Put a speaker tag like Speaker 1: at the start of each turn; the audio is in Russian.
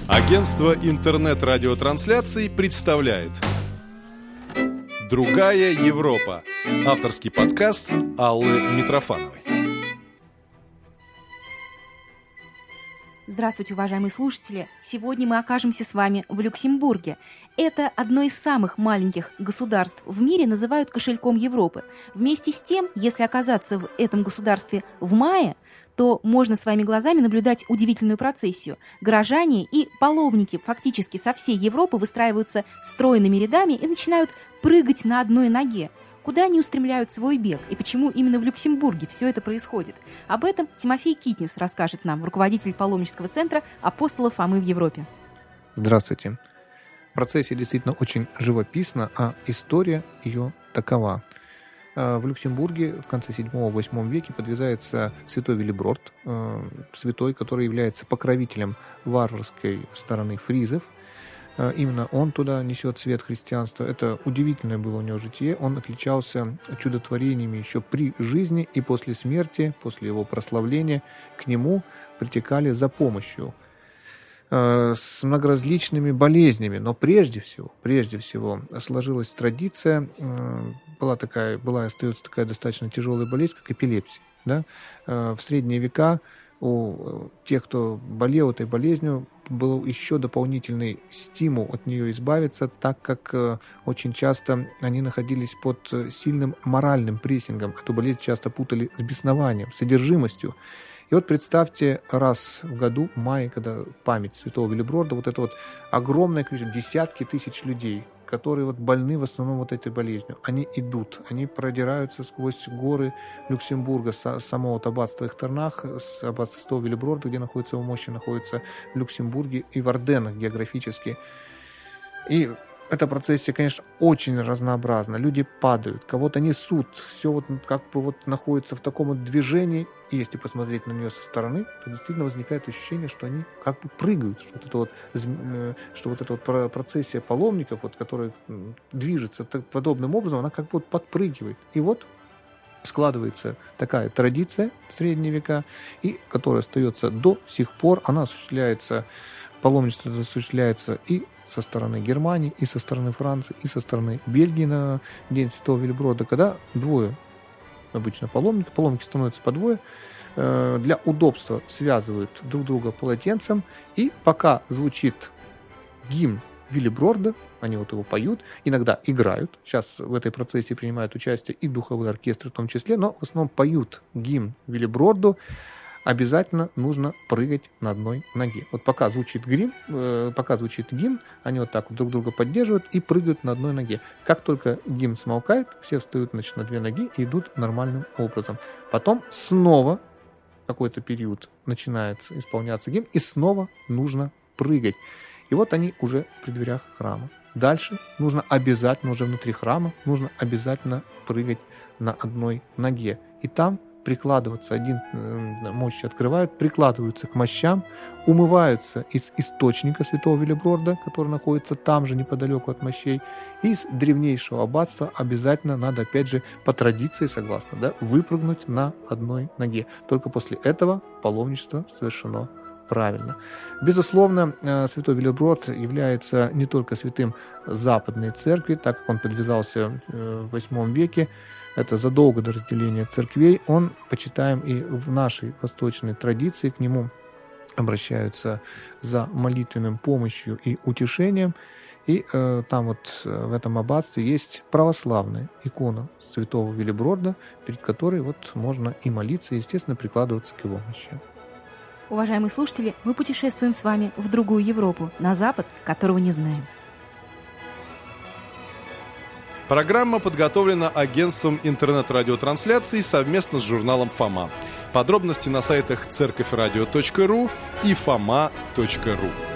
Speaker 1: Агентство интернет-радиотрансляций представляет «Другая Европа». Авторский подкаст Аллы Митрофановой.
Speaker 2: Здравствуйте, уважаемые слушатели! Сегодня мы окажемся с вами в Люксембурге. Это одно из самых маленьких государств в мире, называют кошельком Европы. Вместе с тем, если оказаться в этом государстве в мае, то можно своими глазами наблюдать удивительную процессию. Горожане и паломники фактически со всей Европы выстраиваются стройными рядами и начинают прыгать на одной ноге. Куда они устремляют свой бег и почему именно в Люксембурге все это происходит? Об этом Тимофей Китнис расскажет нам, руководитель паломнического центра «Апостолов Фомы в Европе».
Speaker 3: Здравствуйте. Процессия действительно очень живописна, а история ее такова. В Люксембурге в конце 7-8 веке подвязается святой Виллиброрд, святой, который является покровителем варварской стороны фризов. Именно он туда несет свет христианства. Это удивительное было у него житие. Он отличался чудотворениями еще при жизни, и после смерти, после его прославления, к нему притекали за помощью с многоразличными болезнями. Но прежде всего сложилась традиция, была и остается такая достаточно тяжелая болезнь, как эпилепсия. Да? В средние века у тех, кто болел этой болезнью, был еще дополнительный стимул от нее избавиться, так как очень часто они находились под сильным моральным прессингом. Эту болезнь часто путали с беснованием, с одержимостью. И вот представьте, раз в году, в мае, когда память святого Виллиброрда, вот это вот огромное количество, десятки тысяч людей, которые вот больны в основном вот этой болезнью, они идут, они продираются сквозь горы Люксембурга, самого аббатства Эхтернах, с аббатства святого Виллиброрда, где находится его мощи, находится в Люксембурге и в Арденнах географически. И эта процессия, конечно, очень разнообразна. Люди падают, кого-то несут, все вот как бы вот находится в таком вот движении. И если посмотреть на нее со стороны, то действительно возникает ощущение, что они как бы прыгают, что вот эта вот процессия паломников, вот, которая движется подобным образом, она как бы вот подпрыгивает. И вот складывается такая традиция в средние века, и которая остается до сих пор. Она осуществляется, паломничество осуществляется и со стороны Германии, и со стороны Франции, и со стороны Бельгии на День Святого Виллиброрда, когда двое обычно паломники становятся по двое, для удобства связывают друг друга полотенцем, и пока звучит гимн Виллиброрда, они вот его поют, иногда играют, сейчас в этой процессе принимают участие и духовые оркестры в том числе, но в основном поют гимн Виллиброрду, обязательно нужно прыгать на одной ноге. Вот пока звучит гимн, они вот так вот друг друга поддерживают и прыгают на одной ноге. Как только гимн смолкает, все встают, значит, на две ноги и идут нормальным образом. Потом снова какой-то период начинает исполняться гимн, и снова нужно прыгать. И вот они уже при дверях храма. Дальше нужно обязательно, уже внутри храма, нужно обязательно прыгать на одной ноге. И там прикладываться, мощи открывают, прикладываются к мощам, умываются из источника святого Виллиброрда, который находится там же, неподалеку от мощей, и из древнейшего аббатства обязательно надо, опять же, по традиции, согласно, да, выпрыгнуть на одной ноге. Только после этого паломничество совершено правильно. Безусловно, святой Виллиброрд является не только святым Западной Церкви, так как он подвязался в VIII веке, это задолго до разделения церквей, он почитаем и в нашей восточной традиции, к нему обращаются за молитвенным помощью и утешением, и там вот в этом аббатстве есть православная икона святого Виллиброрда, перед которой вот можно и молиться, и, естественно, прикладываться к его мощам.
Speaker 2: Уважаемые слушатели, мы путешествуем с вами в другую Европу, на Запад, которого не знаем.
Speaker 1: Программа подготовлена агентством интернет-радиотрансляций совместно с журналом «Фома». Подробности на сайтах церковьрадио.ру и foma.ru.